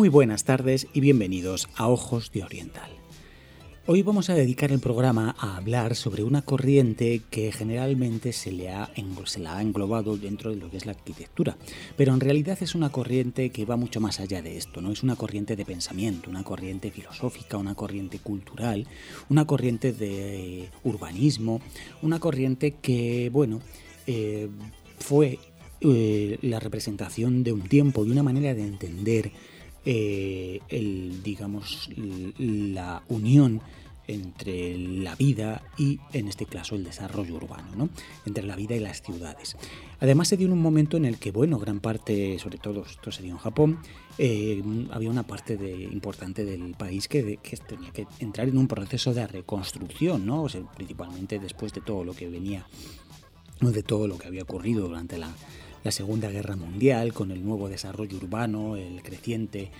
Muy buenas tardes y bienvenidos a Ojos de Oriental. Hoy vamos a dedicar el programa a hablar sobre una corriente que generalmente se la ha englobado dentro de lo que es la arquitectura, pero en realidad es una corriente que va mucho más allá de esto, ¿no? Es una corriente de pensamiento, una corriente filosófica, una corriente cultural, una corriente de urbanismo, una corriente que, fue la representación de un tiempo, de una manera de entender la unión entre la vida y, en este caso, el desarrollo urbano, ¿no? Entre la vida y las ciudades. Además, se dio en un momento en el que, gran parte, sobre todo esto se dio en Japón, había una parte importante del país que tenía que entrar en un proceso de reconstrucción, ¿no? O sea, principalmente después de todo lo que venía, de todo lo que había ocurrido durante la Segunda Guerra Mundial, con el nuevo desarrollo urbano, la creciente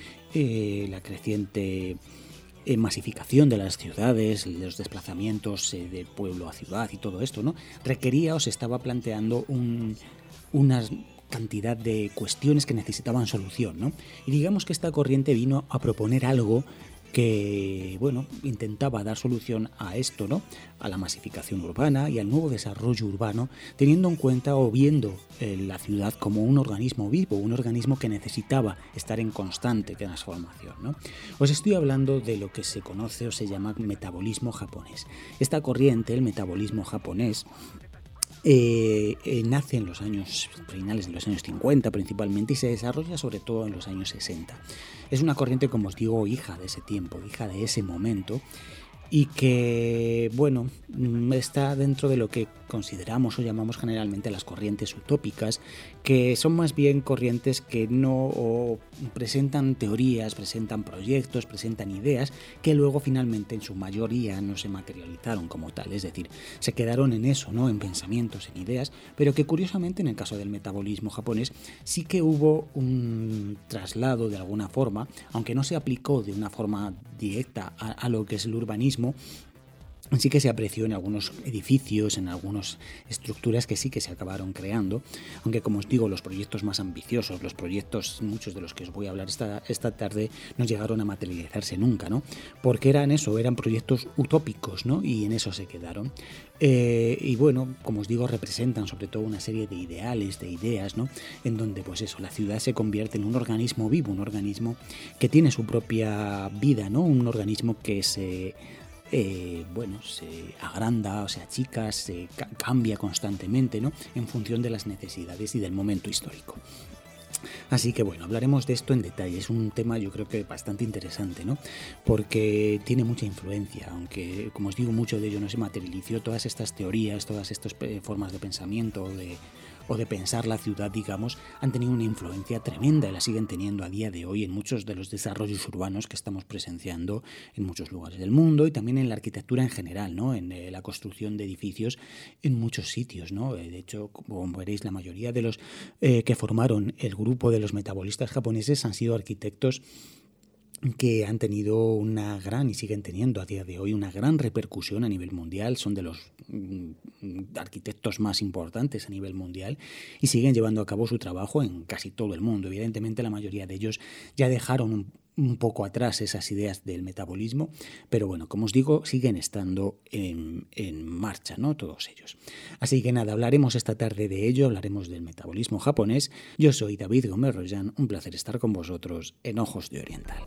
masificación de las ciudades, los desplazamientos de pueblo a ciudad y todo esto, ¿no? Requería o se estaba planteando una cantidad de cuestiones que necesitaban solución, ¿no? Y digamos que esta corriente vino a proponer algo que, intentaba dar solución a esto, ¿no? A la masificación urbana y al nuevo desarrollo urbano, teniendo en cuenta o viendo la ciudad como un organismo vivo, un organismo que necesitaba estar en constante transformación, ¿no? Os estoy hablando de lo que se conoce o se llama metabolismo japonés. Esta corriente, el metabolismo japonés, nace en los años finales de los años 50 principalmente y se desarrolla sobre todo en los años 60. Es una corriente, como os digo, hija de ese tiempo, hija de ese momento, y que, está dentro de lo que consideramos o llamamos generalmente las corrientes utópicas, que son más bien corrientes que no presentan teorías, presentan proyectos, presentan ideas que luego finalmente en su mayoría no se materializaron como tal, es decir, se quedaron en eso, ¿no? En pensamientos, en ideas, pero que curiosamente en el caso del metabolismo japonés sí que hubo un traslado de alguna forma, aunque no se aplicó de una forma directa a lo que es el urbanismo. Sí que se apreció en algunos edificios, en algunas estructuras que sí que se acabaron creando, aunque, como os digo, los proyectos más ambiciosos, los proyectos, muchos de los que os voy a hablar esta tarde, no llegaron a materializarse nunca, ¿no? Porque eran proyectos utópicos, ¿no? Y en eso se quedaron. Como os digo, representan sobre todo una serie de ideales, de ideas, ¿no? En donde, la ciudad se convierte en un organismo vivo, un organismo que tiene su propia vida, ¿no? Un organismo que se agranda, o se achica, se cambia constantemente, ¿no? En función de las necesidades y del momento histórico. Así que hablaremos de esto en detalle. Es un tema, yo creo que bastante interesante, ¿no? Porque tiene mucha influencia, aunque, como os digo, mucho de ello no se materializó. Todas estas teorías, todas estas formas de pensamiento o de pensar la ciudad, digamos, han tenido una influencia tremenda y la siguen teniendo a día de hoy en muchos de los desarrollos urbanos que estamos presenciando en muchos lugares del mundo y también en la arquitectura en general, ¿no? En la construcción de edificios en muchos sitios, ¿no? De hecho, como veréis, la mayoría de los que formaron el grupo de los metabolistas japoneses han sido arquitectos que han tenido una gran, y siguen teniendo a día de hoy, una gran repercusión a nivel mundial. Son de los arquitectos más importantes a nivel mundial y siguen llevando a cabo su trabajo en casi todo el mundo. Evidentemente, la mayoría de ellos ya dejaron un poco atrás esas ideas del metabolismo, pero como os digo, siguen estando en marcha, ¿no? Todos ellos. Así que nada, hablaremos esta tarde de ello, hablaremos del metabolismo japonés. Yo soy David Gómez Rollán, un placer estar con vosotros en Ojos de Oriental.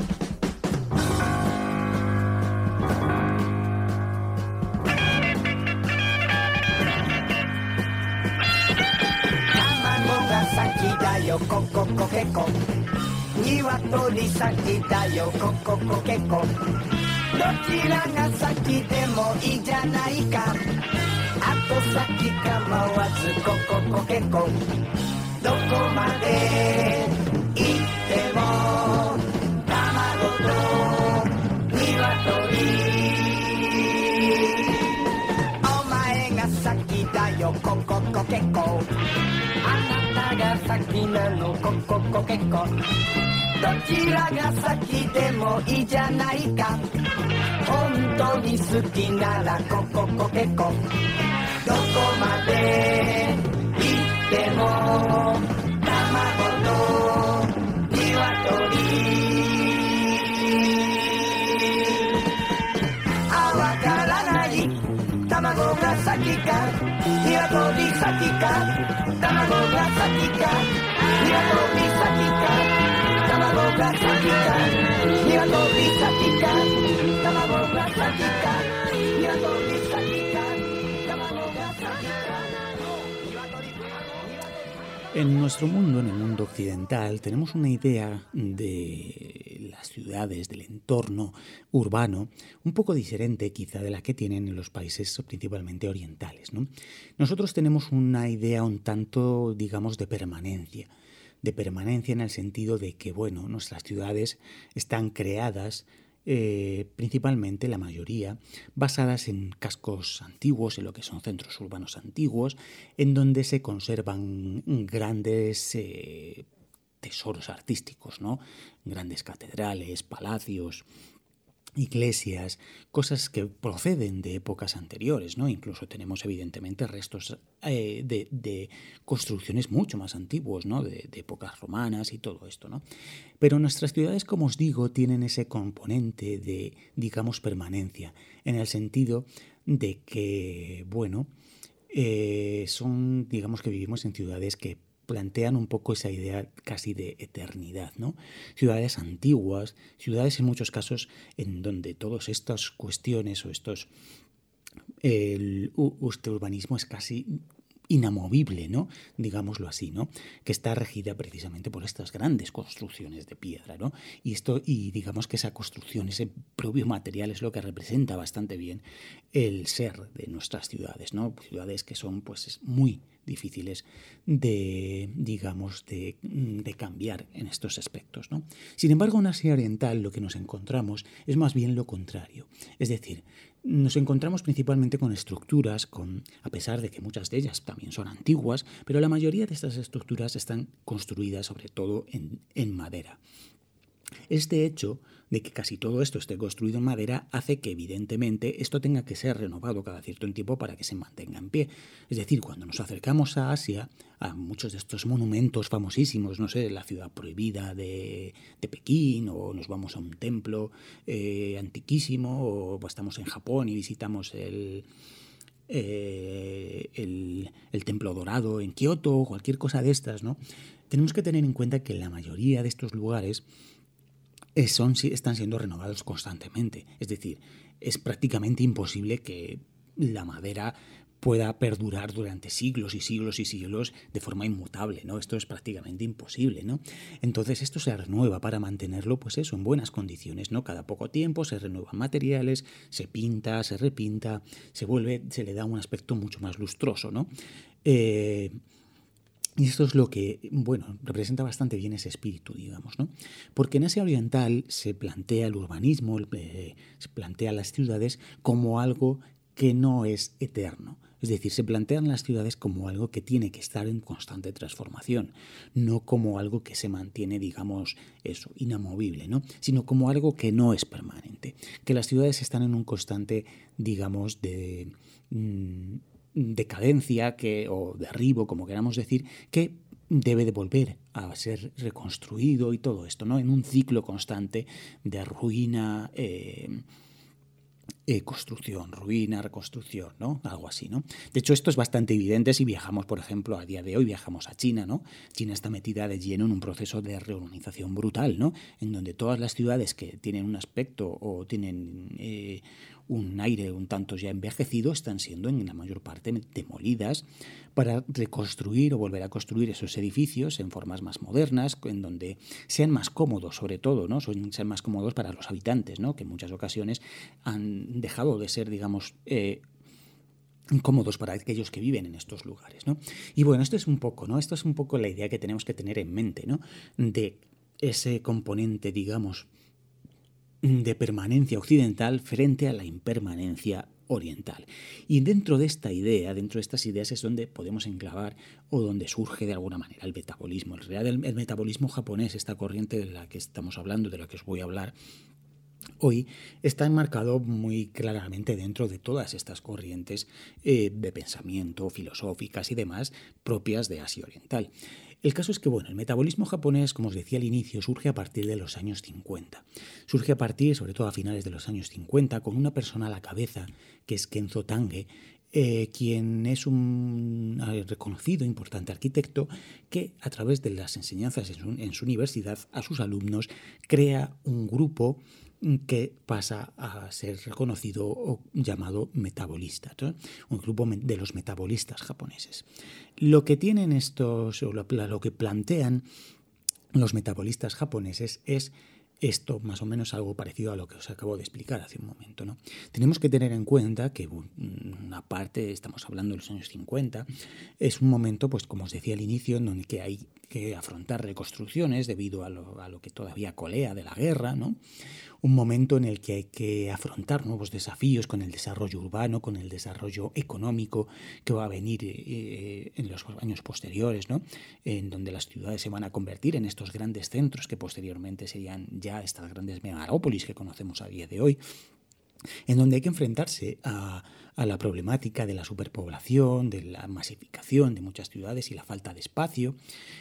En nuestro mundo, en el mundo occidental, tenemos una idea de las ciudades, del entorno urbano, un poco diferente quizá de la que tienen en los países principalmente orientales, ¿no? Nosotros tenemos una idea un tanto, digamos, de permanencia en el sentido de que, bueno, nuestras ciudades están creadas principalmente la mayoría basadas en cascos antiguos, en lo que son centros urbanos antiguos, en donde se conservan grandes tesoros artísticos, ¿no? Grandes catedrales, palacios, iglesias, cosas que proceden de épocas anteriores, ¿no? Incluso tenemos evidentemente restos de construcciones mucho más antiguos, ¿no? De épocas romanas y todo esto, ¿no? Pero nuestras ciudades, como os digo, tienen ese componente de, digamos, permanencia, en el sentido de que, bueno, digamos que vivimos en ciudades que plantean un poco esa idea casi de eternidad, ¿no? Ciudades antiguas, ciudades en muchos casos en donde todas estas cuestiones o este urbanismo es casi inamovible, ¿no? Digámoslo así, ¿no? Que está regida precisamente por estas grandes construcciones de piedra, ¿no? Y digamos que esa construcción, ese propio material es lo que representa bastante bien el ser de nuestras ciudades, ¿no? Ciudades que son pues muy difíciles digamos, de cambiar en estos aspectos, ¿no? Sin embargo, en Asia Oriental lo que nos encontramos es más bien lo contrario. Es decir, nos encontramos principalmente con estructuras, a pesar de que muchas de ellas también son antiguas, pero la mayoría de estas estructuras están construidas sobre todo en madera. Este hecho de que casi todo esto esté construido en madera hace que evidentemente esto tenga que ser renovado cada cierto tiempo para que se mantenga en pie. Es decir, cuando nos acercamos a Asia, a muchos de estos monumentos famosísimos, no sé, la ciudad prohibida de Pekín, o nos vamos a un templo antiquísimo, o estamos en Japón y visitamos el templo dorado en Kioto, o cualquier cosa de estas, ¿no? Tenemos que tener en cuenta que la mayoría de estos lugares están siendo renovados constantemente. Es decir, es prácticamente imposible que la madera pueda perdurar durante siglos y siglos y siglos de forma inmutable, ¿no? Esto es prácticamente imposible, ¿no? Entonces esto se renueva para mantenerlo, pues eso, en buenas condiciones, ¿no? Cada poco tiempo se renuevan materiales, se pinta, se repinta, se le da un aspecto mucho más lustroso, ¿no? Y esto es lo que, bueno, representa bastante bien ese espíritu, digamos, ¿no? Porque en Asia Oriental se plantea el urbanismo, se plantea las ciudades como algo que no es eterno. Es decir, se plantean las ciudades como algo que tiene que estar en constante transformación, no como algo que se mantiene, digamos, eso, inamovible, ¿no? Sino como algo que no es permanente. Que las ciudades están en un constante, digamos, de decadencia o derribo, como queramos decir, que debe de volver a ser reconstruido y todo esto, ¿no? En un ciclo constante de ruina, construcción, ruina, reconstrucción, ¿no? Algo así, ¿no? De hecho, esto es bastante evidente si viajamos, por ejemplo, a día de hoy viajamos a China, ¿no? China está metida de lleno en un proceso de reurbanización brutal, ¿no? En donde todas las ciudades que tienen un aspecto o tienen un aire un tanto ya envejecido están siendo en la mayor parte demolidas para reconstruir o volver a construir esos edificios en formas más modernas, en donde sean más cómodos, sobre todo, ¿no? Sean más cómodos para los habitantes, ¿no? Que en muchas ocasiones han dejado de ser, digamos, cómodos para aquellos que viven en estos lugares, ¿no? Y bueno, esto es un poco la idea que tenemos que tener en mente, ¿no? De ese componente, digamos, de permanencia occidental frente a la impermanencia oriental. Y dentro de esta idea, dentro de estas ideas es donde podemos enclavar o donde surge de alguna manera el metabolismo. En realidad el metabolismo japonés, esta corriente de la que estamos hablando, de la que os voy a hablar hoy, está enmarcado muy claramente dentro de todas estas corrientes de pensamiento, filosóficas y demás propias de Asia Oriental. El caso es que, bueno, el metabolismo japonés, como os decía al inicio, surge a partir de los años 50. Surge a partir, sobre todo a finales de los años 50, con una persona a la cabeza, que es Kenzo Tange, quien es un reconocido, importante arquitecto, que a través de las enseñanzas en su universidad a sus alumnos crea un grupo que pasa a ser reconocido o llamado metabolista, ¿no? Un grupo de los metabolistas japoneses. Lo que tienen estos, o lo que plantean los metabolistas japoneses es esto, más o menos algo parecido a lo que os acabo de explicar hace un momento, ¿no? Tenemos que tener en cuenta que una parte, estamos hablando de los años 50, es un momento, pues como os decía al inicio, en el que hay que afrontar reconstrucciones debido a lo que todavía colea de la guerra, ¿no? Un momento en el que hay que afrontar nuevos desafíos con el desarrollo urbano, con el desarrollo económico que va a venir en los años posteriores, ¿no? En donde las ciudades se van a convertir en estos grandes centros que posteriormente serían ya estas grandes megalópolis que conocemos a día de hoy, en donde hay que enfrentarse a la problemática de la superpoblación, de la masificación de muchas ciudades y la falta de espacio.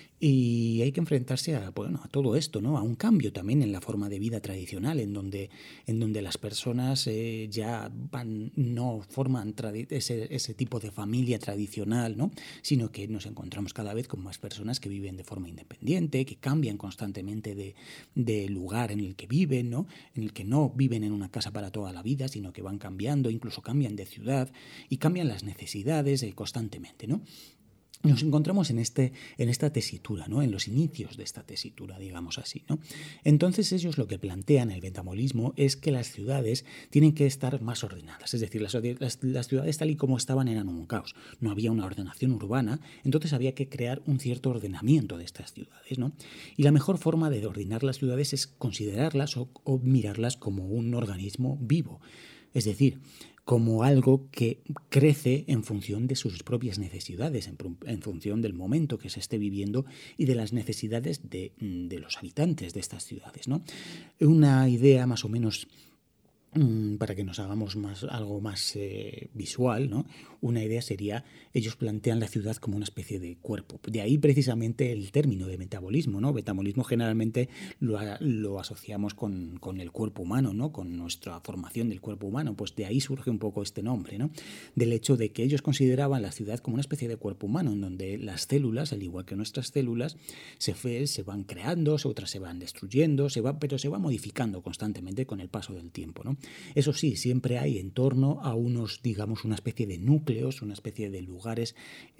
Y hay que enfrentarse a todo esto, ¿no? A un cambio también en la forma de vida tradicional, en donde las personas ya no forman ese tipo de familia tradicional, ¿no? Sino que nos encontramos cada vez con más personas que viven de forma independiente, que cambian constantemente de lugar en el que viven, ¿no? En el que no viven en una casa para toda la vida, sino que van cambiando, incluso cambian de ciudad y cambian las necesidades constantemente, ¿no? Nos encontramos en esta tesitura, ¿no? En los inicios de esta tesitura, digamos así, ¿no? Entonces ellos lo que plantean, el metabolismo, es que las ciudades tienen que estar más ordenadas. Es decir, las ciudades tal y como estaban eran un caos. No había una ordenación urbana, entonces había que crear un cierto ordenamiento de estas ciudades, ¿no? Y la mejor forma de ordenar las ciudades es considerarlas o mirarlas como un organismo vivo. Es decir, como algo que crece en función de sus propias necesidades, en función del momento que se esté viviendo y de las necesidades de los habitantes de estas ciudades, ¿no? Una idea más o menos para que nos hagamos algo más visual, ¿no? Una idea sería, ellos plantean la ciudad como una especie de cuerpo. De ahí precisamente el término de metabolismo, ¿no? Metabolismo generalmente lo asociamos con el cuerpo humano, ¿no? Con nuestra formación del cuerpo humano. Pues de ahí surge un poco este nombre, ¿no? Del hecho de que ellos consideraban la ciudad como una especie de cuerpo humano, en donde las células, al igual que nuestras células, se van creando, otras se van destruyendo, pero se va modificando constantemente con el paso del tiempo, ¿no? Eso sí, siempre hay en torno a digamos, una especie de núcleos, una especie de lugares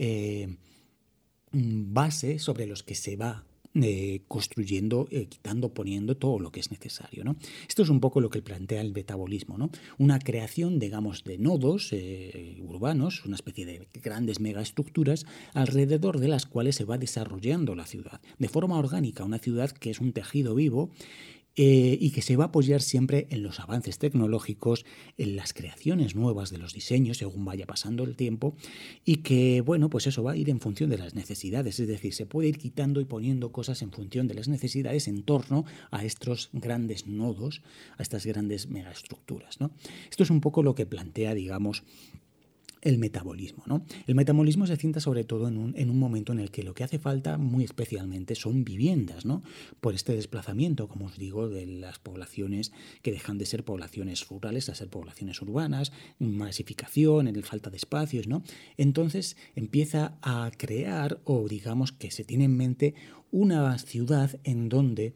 base sobre los que se va construyendo, quitando, poniendo todo lo que es necesario, ¿no? Esto es un poco lo que plantea el metabolismo, ¿no? Una creación, digamos, de nodos urbanos, una especie de grandes megaestructuras alrededor de las cuales se va desarrollando la ciudad, de forma orgánica, una ciudad que es un tejido vivo y que se va a apoyar siempre en los avances tecnológicos, en las creaciones nuevas de los diseños según vaya pasando el tiempo y que, bueno, pues eso va a ir en función de las necesidades, es decir, se puede ir quitando y poniendo cosas en función de las necesidades en torno a estos grandes nodos, a estas grandes megaestructuras, ¿no? Esto es un poco lo que plantea, digamos, el metabolismo, ¿no? El metabolismo se asienta sobre todo en un momento en el que lo que hace falta muy especialmente son viviendas, ¿no? Por este desplazamiento, como os digo, de las poblaciones que dejan de ser poblaciones rurales a ser poblaciones urbanas, masificación, en el falta de espacios, ¿no? Entonces empieza a crear, o digamos que se tiene en mente, una ciudad en donde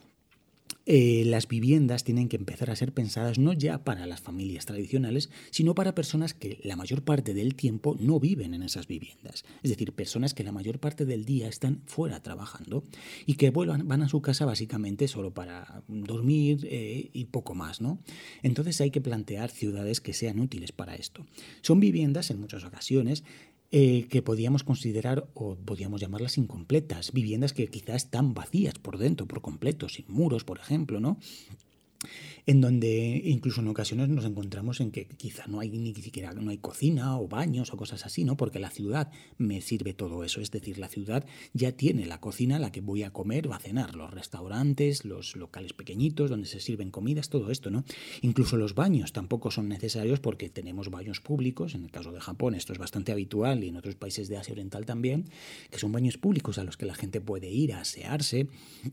las viviendas tienen que empezar a ser pensadas no ya para las familias tradicionales, sino para personas que la mayor parte del tiempo no viven en esas viviendas. Es decir, personas que la mayor parte del día están fuera trabajando y que van a su casa básicamente solo para dormir y poco más, ¿no? Entonces hay que plantear ciudades que sean útiles para esto. Son viviendas, en muchas ocasiones, que podíamos considerar o podíamos llamarlas incompletas, viviendas que quizás están vacías por dentro, por completo, sin muros, por ejemplo, ¿no? En donde incluso en ocasiones nos encontramos en que quizá no hay ni siquiera no hay cocina o baños o cosas así, ¿no? Porque la ciudad me sirve todo eso, es decir, la ciudad ya tiene la cocina a la que voy a comer o a cenar, los restaurantes, los locales pequeñitos donde se sirven comidas, todo esto, ¿no? Incluso los baños tampoco son necesarios porque tenemos baños públicos, en el caso de Japón esto es bastante habitual y en otros países de Asia Oriental también, que son baños públicos a los que la gente puede ir a asearse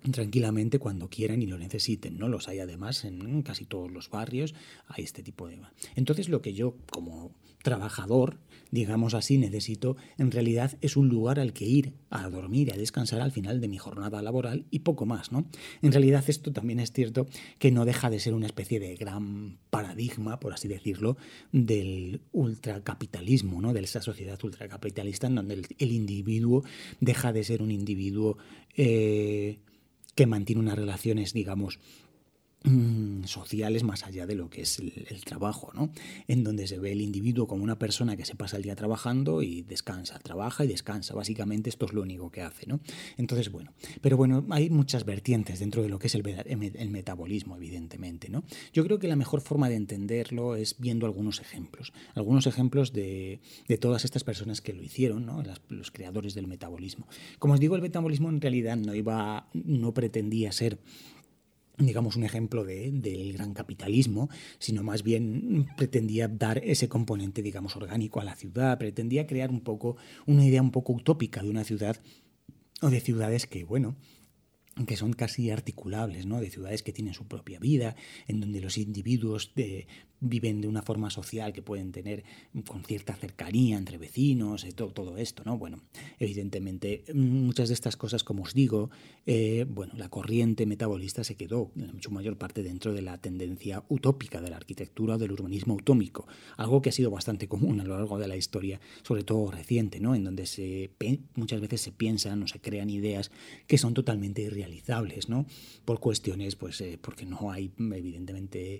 tranquilamente cuando quieran y lo necesiten, ¿no? Los hay además en casi todos los barrios, hay este tipo de... Entonces lo que yo como trabajador, digamos así, necesito en realidad es un lugar al que ir a dormir, a descansar al final de mi jornada laboral y poco más, ¿no? En realidad esto también es cierto que no deja de ser una especie de gran paradigma, por así decirlo, del ultracapitalismo, ¿no? De esa sociedad ultracapitalista en donde el individuo deja de ser un individuo que mantiene unas relaciones, digamos, sociales más allá de lo que es el trabajo, ¿no? En donde se ve el individuo como una persona que se pasa el día trabajando y descansa, trabaja y descansa. Básicamente esto es lo único que hace, ¿no? Entonces, bueno, pero bueno, hay muchas vertientes dentro de lo que es el metabolismo, evidentemente, ¿no? Yo creo que la mejor forma de entenderlo es viendo algunos ejemplos de todas estas personas que lo hicieron, ¿no? Los creadores del metabolismo. Como os digo, el metabolismo en realidad no pretendía ser, digamos, un ejemplo del gran capitalismo, sino más bien pretendía dar ese componente, digamos, orgánico a la ciudad, pretendía crear un poco una idea un poco utópica de una ciudad o de ciudades que, bueno, que son casi articulables, ¿no? De ciudades que tienen su propia vida, en donde los individuos viven de una forma social que pueden tener con cierta cercanía entre vecinos, todo esto, ¿no? Bueno, evidentemente muchas de estas cosas, como os digo, bueno, la corriente metabolista se quedó en su mayor parte dentro de la tendencia utópica de la arquitectura o del urbanismo utómico, algo que ha sido bastante común a lo largo de la historia, sobre todo reciente, ¿no? En donde muchas veces se piensan o se crean ideas que son totalmente irrealizables, ¿no? Por cuestiones, pues, porque no hay, evidentemente,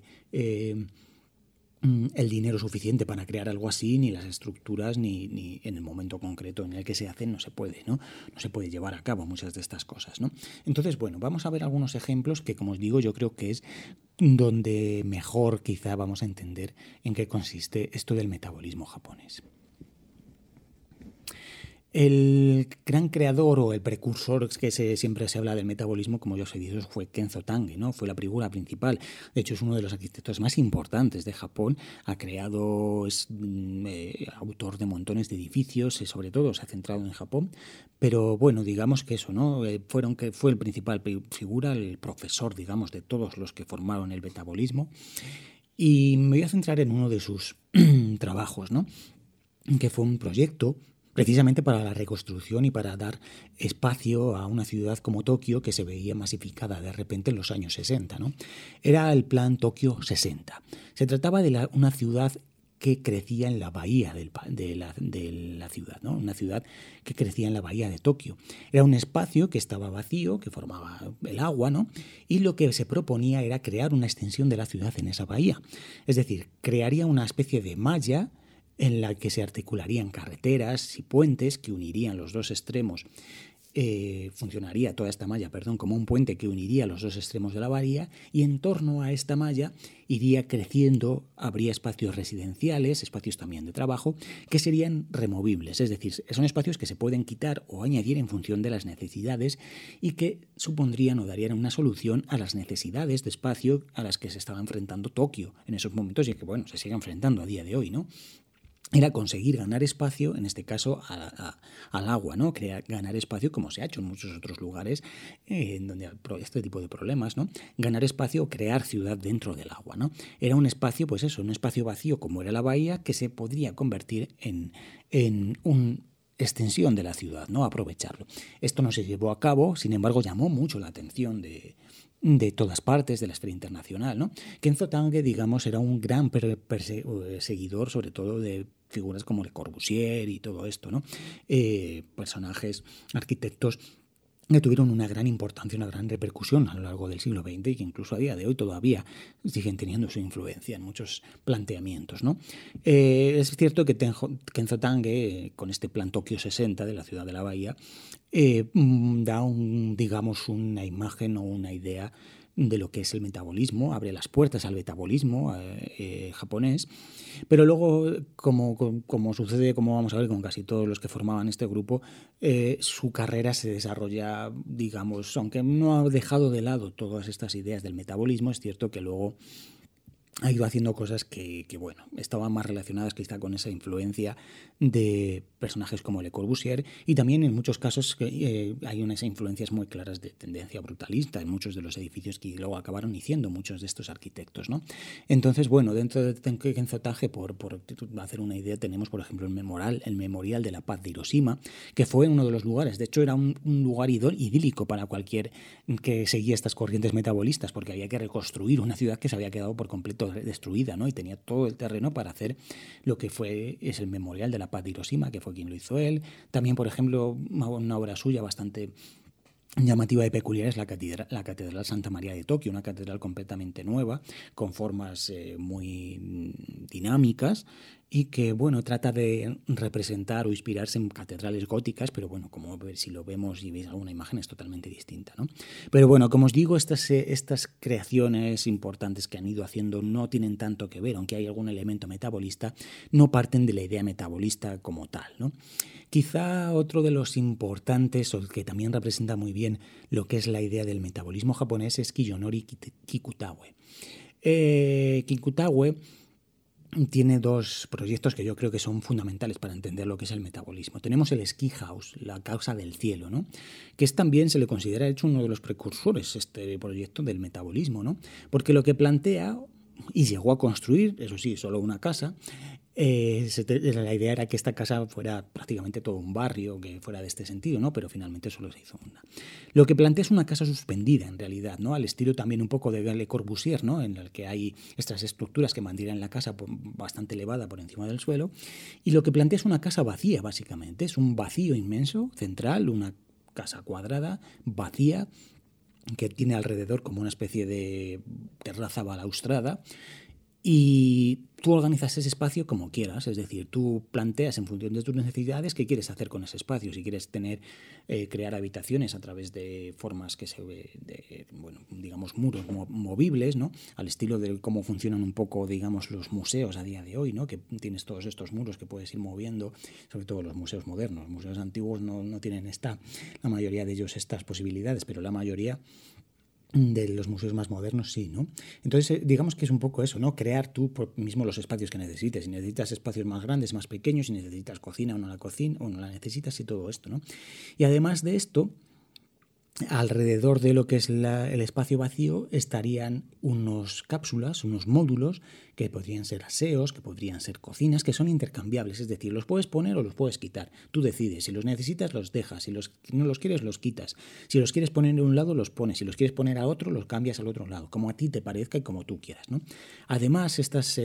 el dinero suficiente para crear algo así, ni las estructuras, ni en el momento concreto en el que se hacen no se puede, ¿no? No se puede llevar a cabo muchas de estas cosas, ¿no? Entonces, bueno, vamos a ver algunos ejemplos que, como os digo, yo creo que es donde mejor quizá vamos a entender en qué consiste esto del metabolismo japonés. El gran creador o el precursor, es que siempre se habla del metabolismo, como ya os he dicho, fue Kenzo Tange, ¿no? Fue la figura principal. De hecho, es uno de los arquitectos más importantes de Japón. Ha creado, es autor de montones de edificios, sobre todo se ha centrado en Japón. Pero bueno, digamos que eso, ¿no? Fue el principal figura, el profesor, digamos, de todos los que formaron el metabolismo. Y me voy a centrar en uno de sus trabajos, ¿no? Que fue un proyecto precisamente para la reconstrucción y para dar espacio a una ciudad como Tokio que se veía masificada de repente en los años 60, ¿no? Era el plan Tokio 60. Se trataba de una ciudad que crecía en la bahía de la ciudad, ¿no? Una ciudad que crecía en la bahía de Tokio. Era un espacio que estaba vacío, que formaba el agua, ¿no? Y lo que se proponía era crear una extensión de la ciudad en esa bahía. Es decir, crearía una especie de malla en la que se articularían carreteras y puentes que unirían los dos extremos. Funcionaría toda esta malla, como un puente que uniría los dos extremos de la bahía, y en torno a esta malla iría creciendo, habría espacios residenciales, espacios también de trabajo, que serían removibles, es decir, son espacios que se pueden quitar o añadir en función de las necesidades y que supondrían o darían una solución a las necesidades de espacio a las que se estaba enfrentando Tokio en esos momentos y que, bueno, se sigue enfrentando a día de hoy, ¿no? Era conseguir ganar espacio, en este caso al agua, ¿no? Ganar espacio, como se ha hecho en muchos otros lugares donde hay este tipo de problemas, ¿no? Ganar espacio o crear ciudad dentro del agua, ¿no? Era un espacio, pues eso, un espacio vacío como era la bahía que se podría convertir en una extensión de la ciudad, ¿no? Aprovecharlo. Esto no se llevó a cabo, sin embargo, llamó mucho la atención de todas partes de la esfera internacional, ¿no? Kenzo Tange, digamos, era un gran seguidor, sobre todo de figuras como Le Corbusier y todo esto, ¿no? Personajes, arquitectos que tuvieron una gran importancia, una gran repercusión a lo largo del siglo XX y que incluso a día de hoy todavía siguen teniendo su influencia en muchos planteamientos, ¿no? Es cierto que Kenzo Tange, con este plan Tokio 60 de la ciudad de la bahía, da digamos una imagen o una idea de lo que es el metabolismo, abre las puertas al metabolismo japonés, pero luego, como sucede, como vamos a ver con casi todos los que formaban este grupo, su carrera se desarrolla, digamos, aunque no ha dejado de lado todas estas ideas del metabolismo, es cierto que luego ha ido haciendo cosas que, bueno, estaban más relacionadas quizá con esa influencia de personajes como Le Corbusier, y también en muchos casos hay unas influencias muy claras de tendencia brutalista en muchos de los edificios que luego acabaron haciendo muchos de estos arquitectos, ¿no? Entonces, bueno, dentro de Kenzo Tage, por hacer una idea, tenemos, por ejemplo, el Memorial de la Paz de Hiroshima, que fue uno de los lugares, de hecho era un lugar idílico para cualquier que seguía estas corrientes metabolistas, porque había que reconstruir una ciudad que se había quedado por completo destruida, ¿no? Y tenía todo el terreno para hacer lo que es el Memorial de la Paz de Hiroshima, que fue quien lo hizo él. También, por ejemplo, una obra suya bastante llamativa y peculiar es la Catedral Santa María de Tokio, una catedral completamente nueva, con formas muy dinámicas y que, bueno, trata de representar o inspirarse en catedrales góticas, pero bueno, como si lo vemos y veis alguna imagen es totalmente distinta, ¿no? Pero bueno, como os digo, estas creaciones importantes que han ido haciendo no tienen tanto que ver, aunque hay algún elemento metabolista, no parten de la idea metabolista como tal, ¿no? Quizá otro de los importantes, o que también representa muy bien lo que es la idea del metabolismo japonés, es Kiyonori Kikutawe. Kikutawe tiene dos proyectos que yo creo que son fundamentales para entender lo que es el metabolismo. Tenemos el Ski House, la causa del cielo, ¿no? Que también se le considera hecho uno de los precursores, este proyecto del metabolismo, ¿no? Porque lo que plantea, y llegó a construir, eso sí, solo una casa, la idea era que esta casa fuera prácticamente todo un barrio, que fuera de este sentido, ¿no? Pero finalmente solo se hizo una. Lo que plantea es una casa suspendida, en realidad, ¿no? Al estilo también un poco de Le Corbusier, ¿no? En el que hay estas estructuras que mantienen la casa bastante elevada por encima del suelo. Y lo que plantea es una casa vacía, básicamente. Es un vacío inmenso, central, una casa cuadrada, vacía, que tiene alrededor como una especie de terraza balaustrada. Y tú organizas ese espacio como quieras, es decir, tú planteas en función de tus necesidades qué quieres hacer con ese espacio. Si quieres crear habitaciones a través de formas que digamos, muros movibles, ¿no? Al estilo de cómo funcionan un poco, digamos, los museos a día de hoy, ¿no? Que tienes todos estos muros que puedes ir moviendo, sobre todo los museos modernos. Los museos antiguos no tienen la mayoría de ellos estas posibilidades, pero la mayoría de los museos más modernos sí, ¿no? Entonces, digamos que es un poco eso, ¿no? Crear tú mismo los espacios que necesites. Si necesitas espacios más grandes, más pequeños, si necesitas cocina o no la necesitas y todo esto, ¿no? Y además de esto, alrededor de lo que es el espacio vacío estarían unos cápsulas, unos módulos que podrían ser aseos, que podrían ser cocinas, que son intercambiables, es decir, los puedes poner o los puedes quitar. Tú decides, si los necesitas los dejas, si no los quieres los quitas, si los quieres poner en un lado los pones, si los quieres poner a otro los cambias al otro lado, como a ti te parezca y como tú quieras, ¿no? Además, estas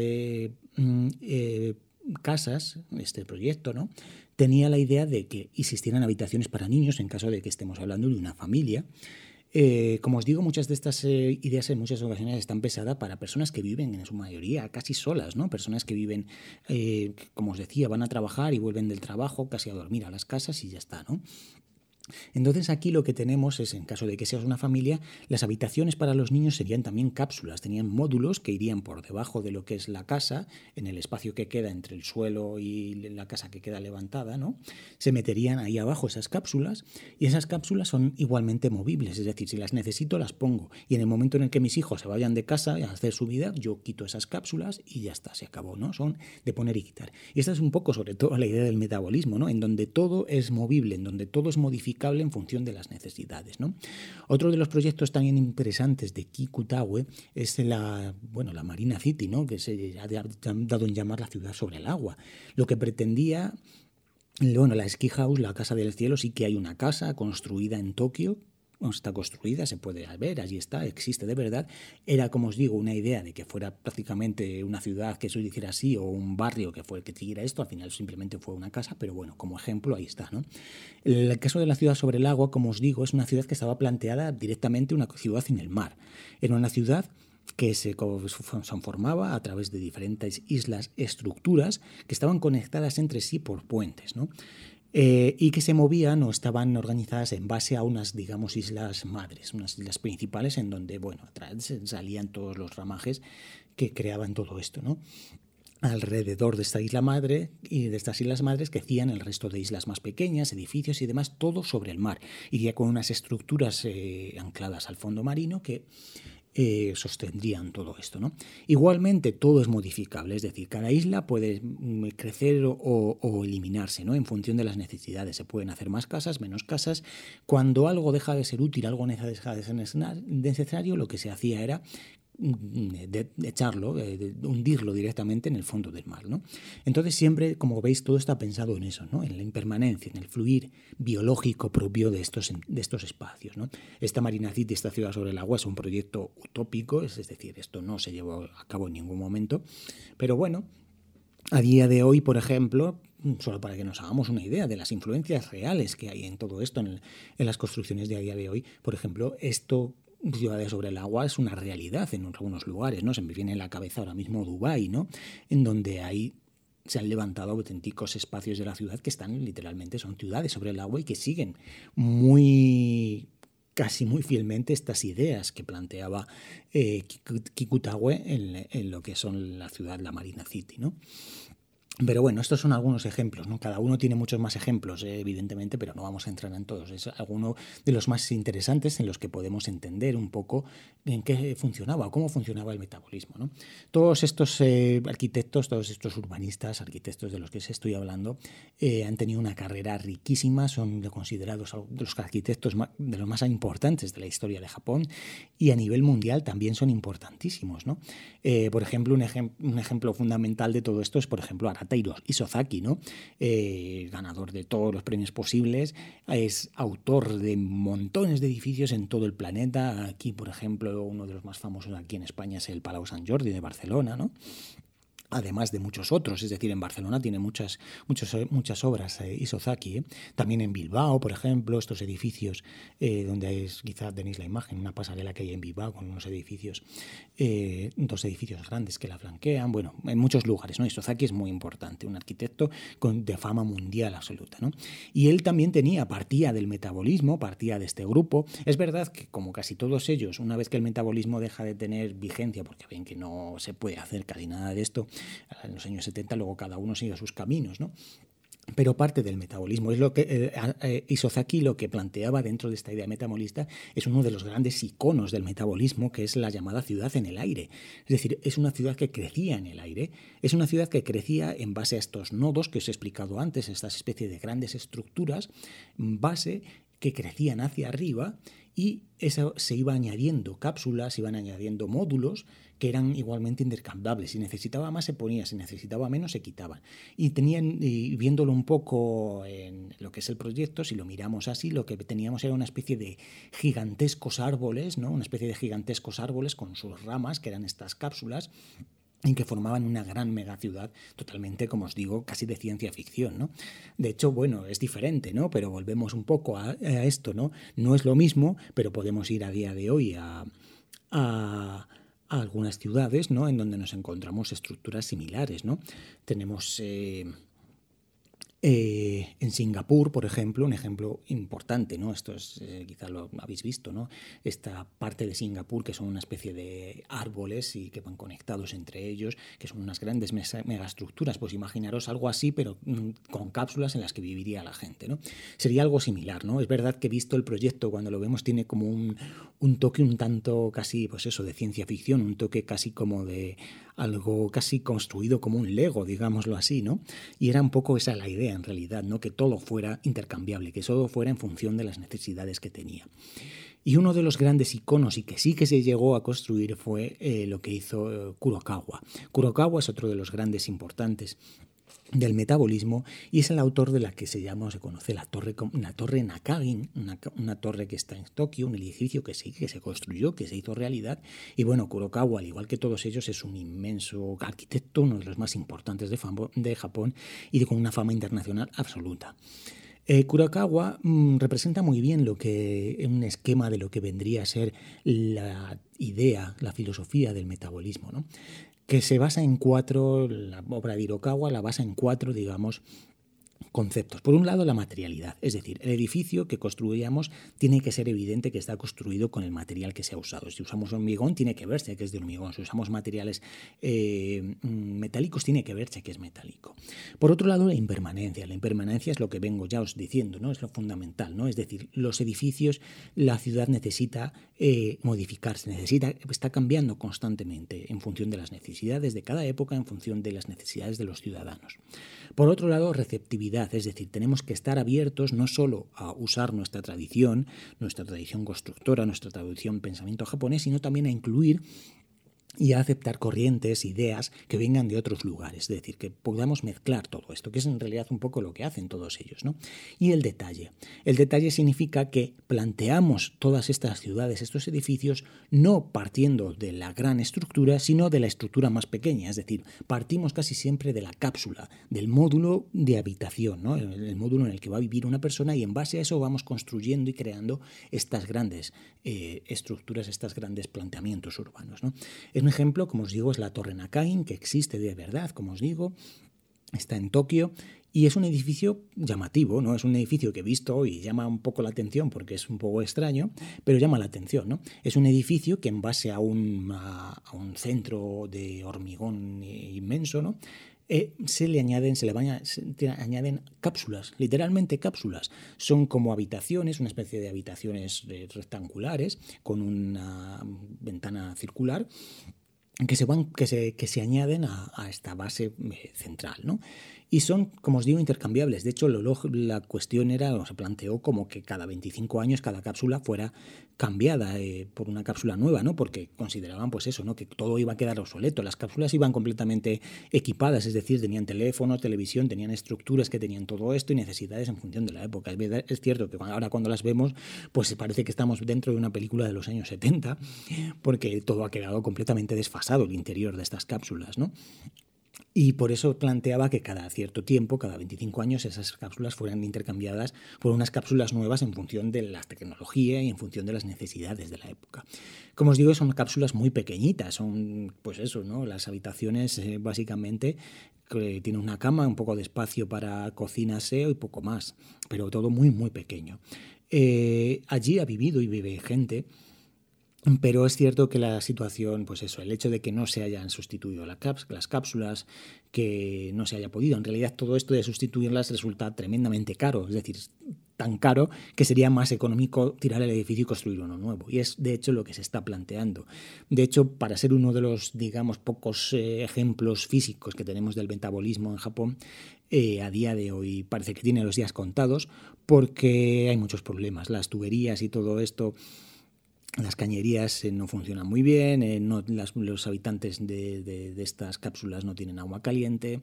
casas, este proyecto, ¿no? Tenía la idea de que existieran habitaciones para niños en caso de que estemos hablando de una familia. Como os digo, muchas de estas ideas en muchas ocasiones están pensadas para personas que viven en su mayoría casi solas, ¿no? Personas que viven, como os decía, van a trabajar y vuelven del trabajo casi a dormir a las casas y ya está, ¿no? Entonces aquí lo que tenemos es, en caso de que seas una familia, las habitaciones para los niños serían también cápsulas, tenían módulos que irían por debajo de lo que es la casa, en el espacio que queda entre el suelo y la casa que queda levantada, ¿no? Se meterían ahí abajo esas cápsulas y esas cápsulas son igualmente movibles, es decir, si las necesito las pongo y en el momento en el que mis hijos se vayan de casa a hacer su vida, yo quito esas cápsulas y ya está, se acabó, ¿no? Son de poner y quitar. Y esta es un poco sobre todo la idea del metabolismo, ¿no? En donde todo es movible, en donde todo es modificable en función de las necesidades, ¿no? Otro de los proyectos también interesantes de Kikutawe es la Marina City, ¿no? Que se ha dado en llamar la ciudad sobre el agua. Lo que pretendía, la Ski House, la Casa del Cielo, sí que hay una casa construida en Tokio. Está construida, se puede ver, allí está, existe de verdad. Era, como os digo, una idea de que fuera prácticamente una ciudad que se hiciera así o un barrio que siguiera esto. Al final simplemente fue una casa, pero bueno, como ejemplo ahí está, ¿no? El caso de la ciudad sobre el agua, como os digo, es una ciudad que estaba planteada directamente una ciudad en el mar. Era una ciudad que se formaba a través de diferentes islas, estructuras que estaban conectadas entre sí por puentes, ¿no? Y que se movían o estaban organizadas en base a unas, digamos, islas madres, unas islas principales en donde, salían todos los ramajes que creaban todo esto, ¿no? Alrededor de esta isla madre y de estas islas madres crecían el resto de islas más pequeñas, edificios y demás, todo sobre el mar. Iría con unas estructuras ancladas al fondo marino que sostendrían todo esto, ¿no? Igualmente todo es modificable, es decir, cada isla puede crecer o eliminarse, ¿no? En función de las necesidades. Se pueden hacer más casas, menos casas. Cuando algo deja de ser útil, algo deja de ser necesario, lo que se hacía era de echarlo, de hundirlo directamente en el fondo del mar, ¿no? Entonces siempre, como veis, todo está pensado en eso, ¿no? En la impermanencia, en el fluir biológico propio de estos espacios, ¿no? Esta Marina City, esta ciudad sobre el agua, es un proyecto utópico, es decir, esto no se llevó a cabo en ningún momento, pero bueno, a día de hoy, por ejemplo, solo para que nos hagamos una idea de las influencias reales que hay en todo esto, en las construcciones de a día de hoy, por ejemplo, esto ciudades sobre el agua es una realidad en algunos lugares, ¿no? Se me viene en la cabeza ahora mismo Dubái, ¿no? En donde se han levantado auténticos espacios de la ciudad que están literalmente, son ciudades sobre el agua y que siguen casi muy fielmente estas ideas que planteaba Kikutawe en lo que son la ciudad, la Marina City, ¿no? Pero bueno, estos son algunos ejemplos, ¿no? Cada uno tiene muchos más ejemplos, evidentemente, pero no vamos a entrar en todos. Es alguno de los más interesantes en los que podemos entender un poco en qué funcionaba o cómo funcionaba el metabolismo, ¿no? Todos estos arquitectos, todos estos urbanistas, arquitectos de los que estoy hablando, han tenido una carrera riquísima, son considerados de los arquitectos de los más importantes de la historia de Japón y a nivel mundial también son importantísimos, ¿no? Por ejemplo, un ejemplo fundamental de todo esto es, por ejemplo, Arata Isozaki, ¿no? Ganador de todos los premios posibles, es autor de montones de edificios en todo el planeta. Aquí, por ejemplo, uno de los más famosos aquí en España es el Palau Sant Jordi de Barcelona, ¿no? Además de muchos otros, es decir, en Barcelona tiene muchas obras Isozaki, también en Bilbao, por ejemplo, estos edificios donde quizá tenéis la imagen, una pasarela que hay en Bilbao con unos edificios, dos edificios grandes que la flanquean, bueno, en muchos lugares, ¿no? Isozaki es muy importante, un arquitecto de fama mundial absoluta, ¿no? Y él también partía del metabolismo, partía de este grupo. Es verdad que, como casi todos ellos, una vez que el metabolismo deja de tener vigencia, porque ven que no se puede hacer casi nada de esto, en los años 70 luego cada uno sigue sus caminos, ¿no? Pero parte del metabolismo es lo que Isozaki lo que planteaba dentro de esta idea metabolista es uno de los grandes iconos del metabolismo, que es la llamada ciudad en el aire. Es decir, es una ciudad que crecía en el aire, es una ciudad que crecía en base a estos nodos que os he explicado antes, estas especies de grandes estructuras, base que crecían hacia arriba y eso se iba añadiendo cápsulas, se iban añadiendo módulos que eran igualmente intercambiables. Si necesitaba más se ponía, si necesitaba menos se quitaban. Y viéndolo un poco en lo que es el proyecto, si lo miramos así, lo que teníamos era una especie de gigantescos árboles, ¿no? Una especie de gigantescos árboles con sus ramas, que eran estas cápsulas, en que formaban una gran megaciudad totalmente, como os digo, casi de ciencia ficción, ¿no? De hecho, bueno, es diferente, ¿no? Pero volvemos un poco a esto, ¿no? No es lo mismo, pero podemos ir a día de hoy a algunas ciudades, ¿no? En donde nos encontramos estructuras similares, ¿no? Tenemos en Singapur, por ejemplo, un ejemplo importante, ¿no? Esto es, quizá lo habéis visto, ¿no? Esta parte de Singapur que son una especie de árboles y que van conectados entre ellos, que son unas grandes megaestructuras. Pues imaginaros algo así, pero con cápsulas en las que viviría la gente, ¿no? Sería algo similar, ¿no? Es verdad que visto el proyecto, cuando lo vemos, tiene como un toque un tanto casi, pues eso, de ciencia ficción, un toque casi como de algo casi construido como un Lego, digámoslo así, ¿no? Y era un poco esa la idea, en realidad, ¿no? Que todo fuera intercambiable, que todo fuera en función de las necesidades que tenía. Y uno de los grandes iconos y que sí que se llegó a construir fue lo que hizo Kurokawa. Kurokawa es otro de los grandes importantes del metabolismo y es el autor de la que se conoce la torre Nakagin, una torre que está en Tokio, un edificio que se construyó, que se hizo realidad. Y bueno, Kurokawa, al igual que todos ellos, es un inmenso arquitecto, uno de los más importantes de Japón y con una fama internacional absoluta. Kurokawa representa muy bien un esquema de lo que vendría a ser la idea, la filosofía del metabolismo, ¿no? Que se basa en la obra de Hirokawa la basa en 4, digamos, conceptos. Por un lado, la materialidad, es decir, el edificio que construyamos tiene que ser evidente que está construido con el material que se ha usado. Si usamos hormigón, tiene que verse que es de hormigón. Si usamos materiales metálicos, tiene que verse que es metálico. Por otro lado, la impermanencia. La impermanencia es lo que vengo ya os diciendo, ¿no? Es lo fundamental, ¿no? Es decir, los edificios, la ciudad necesita modificarse, está cambiando constantemente en función de las necesidades de cada época, en función de las necesidades de los ciudadanos. Por otro lado, receptividad, es decir, tenemos que estar abiertos no solo a usar nuestra tradición constructora, nuestra tradición pensamiento japonés, sino también a incluir y a aceptar corrientes, ideas que vengan de otros lugares, es decir, que podamos mezclar todo esto, que es en realidad un poco lo que hacen todos ellos, ¿no? Y el detalle. El detalle significa que planteamos todas estas ciudades, estos edificios, no partiendo de la gran estructura, sino de la estructura más pequeña, es decir, partimos casi siempre de la cápsula, del módulo de habitación, ¿no? El módulo en el que va a vivir una persona, y en base a eso vamos construyendo y creando estas grandes estructuras, estos grandes planteamientos urbanos, ¿no? Un ejemplo, como os digo, es la Torre Nakain, que existe de verdad, como os digo, está en Tokio y es un edificio llamativo, ¿no? Es un edificio que he visto hoy llama un poco la atención porque es un poco extraño, pero llama la atención, ¿no? Es un edificio que en base a un centro de hormigón inmenso, ¿no? Se le añaden cápsulas, literalmente cápsulas. Son como habitaciones, una especie de habitaciones rectangulares con una ventana circular que se añaden a esta base central, ¿no? Y son, como os digo, intercambiables. De hecho, la cuestión se planteó como que cada 25 años cada cápsula fuera cambiada por una cápsula nueva, ¿no? Porque consideraban, pues eso, ¿no? Que todo iba a quedar obsoleto. Las cápsulas iban completamente equipadas, es decir, tenían teléfono, televisión, tenían estructuras que tenían todo esto y necesidades en función de la época. Es cierto que ahora cuando las vemos, pues parece que estamos dentro de una película de los años 70, porque todo ha quedado completamente desfasado, el interior de estas cápsulas, ¿no? Y por eso planteaba que cada cierto tiempo, cada 25 años, esas cápsulas fueran intercambiadas por unas cápsulas nuevas en función de la tecnología y en función de las necesidades de la época. Como os digo, son cápsulas muy pequeñitas, son pues eso, ¿no? Las habitaciones básicamente que tienen una cama, un poco de espacio para cocina, aseo y poco más, pero todo muy, muy pequeño. Allí ha vivido y vive gente. Pero es cierto que la situación, pues eso, el hecho de que no se hayan sustituido las cápsulas, que no se haya podido, en realidad todo esto de sustituirlas resulta tremendamente caro, es decir, tan caro que sería más económico tirar el edificio y construir uno nuevo. Y es de hecho lo que se está planteando. De hecho, para ser uno de los, digamos, pocos ejemplos físicos que tenemos del metabolismo en Japón, a día de hoy parece que tiene los días contados porque hay muchos problemas. Las tuberías y todo esto, las cañerías no funcionan muy bien, los habitantes de estas cápsulas no tienen agua caliente,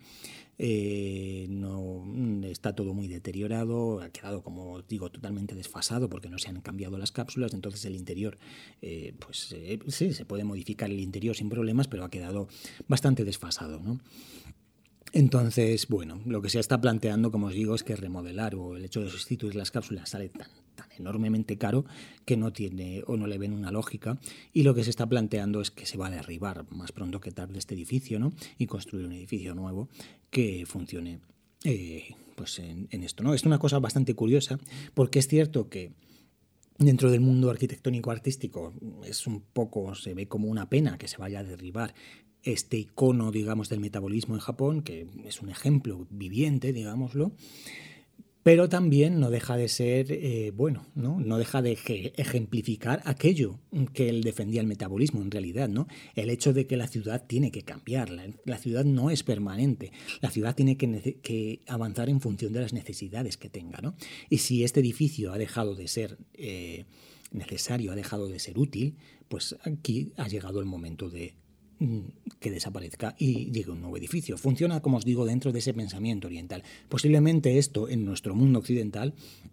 está todo muy deteriorado, ha quedado, como digo, totalmente desfasado porque no se han cambiado las cápsulas, entonces el interior, sí, se puede modificar el interior sin problemas, pero ha quedado bastante desfasado, ¿no? Entonces, bueno, lo que se está planteando, como os digo, es que remodelar o el hecho de sustituir las cápsulas sale tan enormemente caro que no tiene o no le ven una lógica, y lo que se está planteando es que se va a derribar más pronto que tarde este edificio, ¿no? Y construir un edificio nuevo que funcione pues en esto, ¿no? Es una cosa bastante curiosa porque es cierto que dentro del mundo arquitectónico artístico se ve como una pena que se vaya a derribar este icono, digamos, del metabolismo en Japón, que es un ejemplo viviente, digámoslo, pero también no deja de ser, no deja de ejemplificar aquello que él defendía el metabolismo en realidad, ¿no? El hecho de que la ciudad tiene que cambiar, la ciudad no es permanente, la ciudad tiene que avanzar en función de las necesidades que tenga, ¿no? Y si este edificio ha dejado de ser necesario, ha dejado de ser útil, pues aquí ha llegado el momento de que desaparezca y llegue un nuevo edificio. Funciona, como os digo, dentro de ese pensamiento oriental. Posiblemente esto en nuestro mundo occidental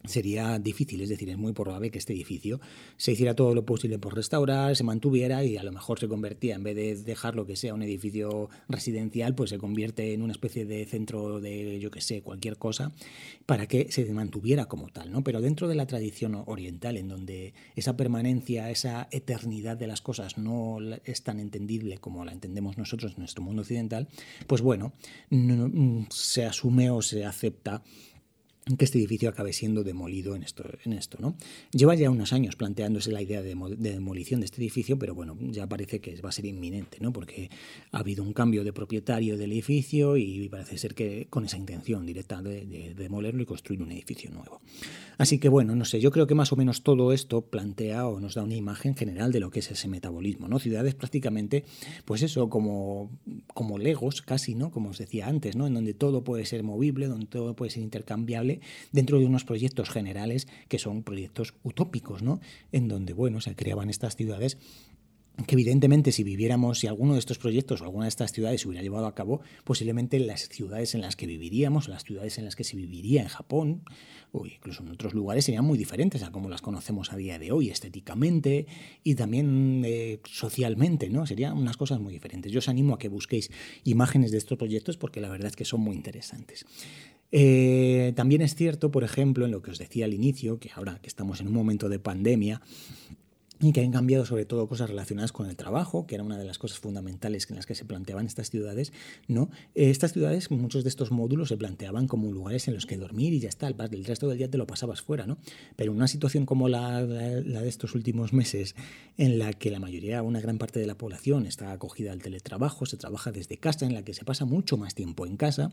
sería difícil, es decir, es muy probable que este edificio se hiciera todo lo posible por restaurar, se mantuviera y a lo mejor se convertía, en vez de dejarlo que sea un edificio residencial, pues se convierte en una especie de centro de, yo qué sé, cualquier cosa, para que se mantuviera como tal, ¿no? Pero dentro de la tradición oriental, en donde esa permanencia, esa eternidad de las cosas no es tan entendible como la entendemos nosotros en nuestro mundo occidental, pues bueno, se asume o se acepta que este edificio acabe siendo demolido en esto, ¿no? Lleva ya unos años planteándose la idea de demolición de este edificio, pero bueno, ya parece que va a ser inminente, ¿no? Porque ha habido un cambio de propietario del edificio y parece ser que con esa intención directa de demolerlo y construir un edificio nuevo. Así que bueno, no sé, yo creo que más o menos todo esto plantea o nos da una imagen general de lo que es ese metabolismo, ¿no? Ciudades prácticamente, pues eso, como legos casi, ¿no? Como os decía antes, ¿no? En donde todo puede ser movible, donde todo puede ser intercambiable, dentro de unos proyectos generales que son proyectos utópicos, ¿no? En donde, bueno, se creaban estas ciudades que evidentemente si alguno de estos proyectos o alguna de estas ciudades se hubiera llevado a cabo, posiblemente las ciudades en las que viviríamos, las ciudades en las que se viviría en Japón o incluso en otros lugares serían muy diferentes a como las conocemos a día de hoy, estéticamente y también socialmente, ¿no? Serían unas cosas muy diferentes. Yo os animo a que busquéis imágenes de estos proyectos porque la verdad es que son muy interesantes. También es cierto, por ejemplo, en lo que os decía al inicio, que ahora que estamos en un momento de pandemia y que han cambiado sobre todo cosas relacionadas con el trabajo, que era una de las cosas fundamentales en las que se planteaban estas ciudades, ¿no? Estas ciudades, muchos de estos módulos se planteaban como lugares en los que dormir y ya está, el resto del día te lo pasabas fuera, ¿no? Pero en una situación como la de estos últimos meses, en la que una gran parte de la población está acogida al teletrabajo, se trabaja desde casa, en la que se pasa mucho más tiempo en casa,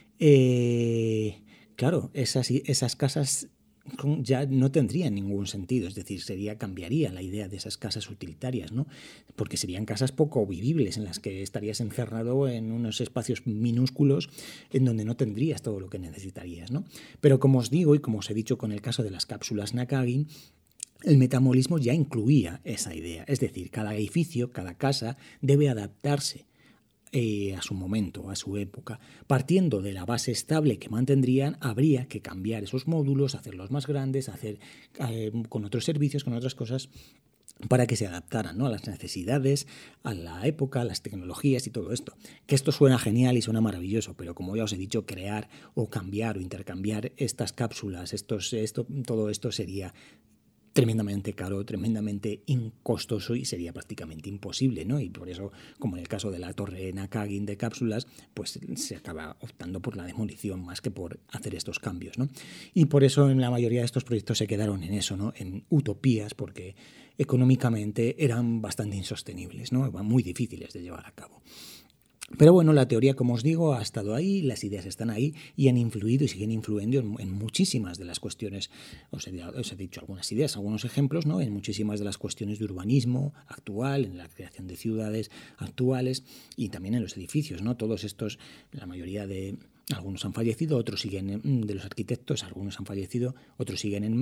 claro, esas casas ya no tendrían ningún sentido, es decir, cambiaría la idea de esas casas utilitarias, ¿no? Porque serían casas poco vivibles en las que estarías encerrado en unos espacios minúsculos en donde no tendrías todo lo que necesitarías, ¿no? Pero como os digo y como os he dicho con el caso de las cápsulas Nakagin, el metabolismo ya incluía esa idea, es decir, cada edificio, cada casa debe adaptarse a su momento, a su época. Partiendo de la base estable que mantendrían, habría que cambiar esos módulos, hacerlos más grandes, hacer con otros servicios, con otras cosas, para que se adaptaran, ¿no? A las necesidades, a la época, a las tecnologías y todo esto. Que esto suena genial y suena maravilloso, pero como ya os he dicho, crear o cambiar o intercambiar estas cápsulas, todo esto sería tremendamente caro, tremendamente incostoso y sería prácticamente imposible, ¿no? Y por eso, como en el caso de la torre Nakagin de cápsulas, pues se acaba optando por la demolición más que por hacer estos cambios, ¿no? Y por eso en la mayoría de estos proyectos se quedaron en eso, ¿no? En utopías, porque económicamente eran bastante insostenibles, ¿no? Eran muy difíciles de llevar a cabo. Pero bueno, la teoría, como os digo, ha estado ahí, las ideas están ahí y han influido y siguen influyendo en muchísimas de las cuestiones. Os he dicho algunas ideas, algunos ejemplos, ¿no? En muchísimas de las cuestiones de urbanismo actual, en la creación de ciudades actuales y también en los edificios, ¿no? Todos estos, la mayoría de algunos han fallecido, otros siguen de los arquitectos, algunos han fallecido, otros siguen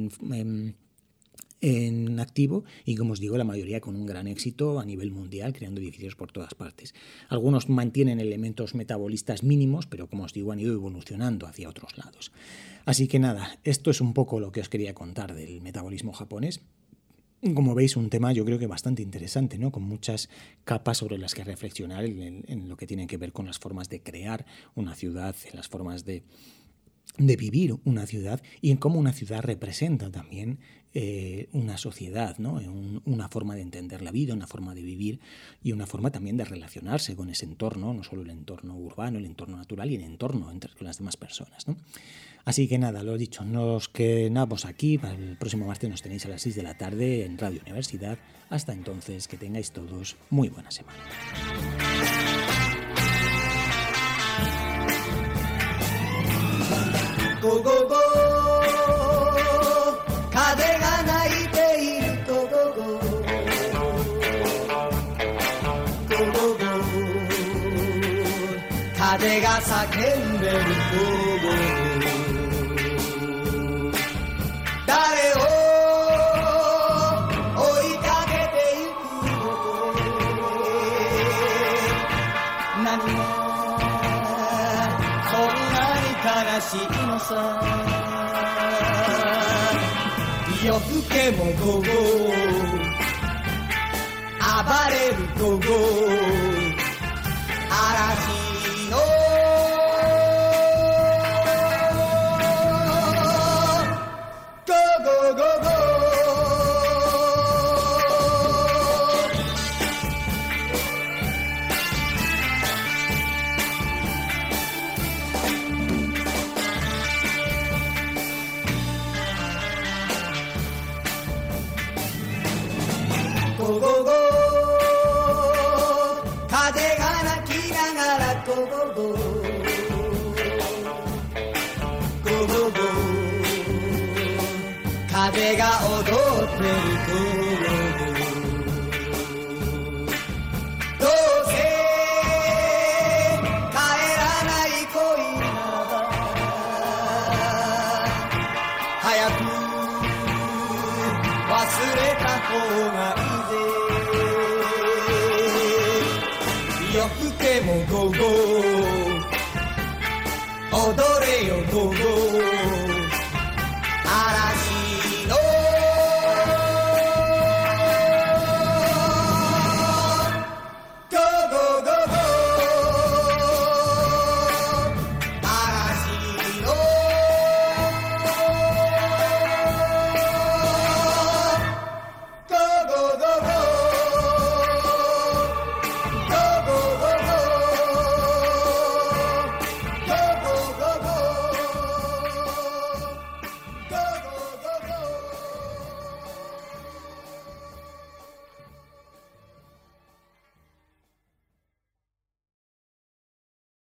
en activo y, como os digo, la mayoría con un gran éxito a nivel mundial, creando edificios por todas partes. Algunos mantienen elementos metabolistas mínimos, pero como os digo, han ido evolucionando hacia otros lados. Así que nada, esto es un poco lo que os quería contar del metabolismo japonés. Como veis, un tema yo creo que bastante interesante, ¿no? Con muchas capas sobre las que reflexionar en lo que tiene que ver con las formas de crear una ciudad, en las formas de vivir una ciudad y en cómo una ciudad representa también una sociedad, ¿no? Una forma de entender la vida, una forma de vivir y una forma también de relacionarse con ese entorno, no solo el entorno urbano, el entorno natural y el entorno con las demás personas, ¿no? Así que nada, lo he dicho, nos quedamos aquí. Para el próximo martes nos tenéis a las 6 de la tarde en Radio Universidad. Hasta entonces, que tengáis todos muy buena semana. Go, go, go. 風が泣いていると Go, go. Go, go, go. 風が叫んでる Go, go, go. 誰を追いかけてゆくの何がそんなに悲しいのさ夜更けも午後暴れる午後嵐のゴーゴーゴーゴーゴーゴーゴー風が鳴きながらゴーゴーゴーゴーゴーゴー風が踊ってるゴーゴーゴーどうせ帰らない恋なら早く忘れた方がいい夜更けも午後踊れよ午後嵐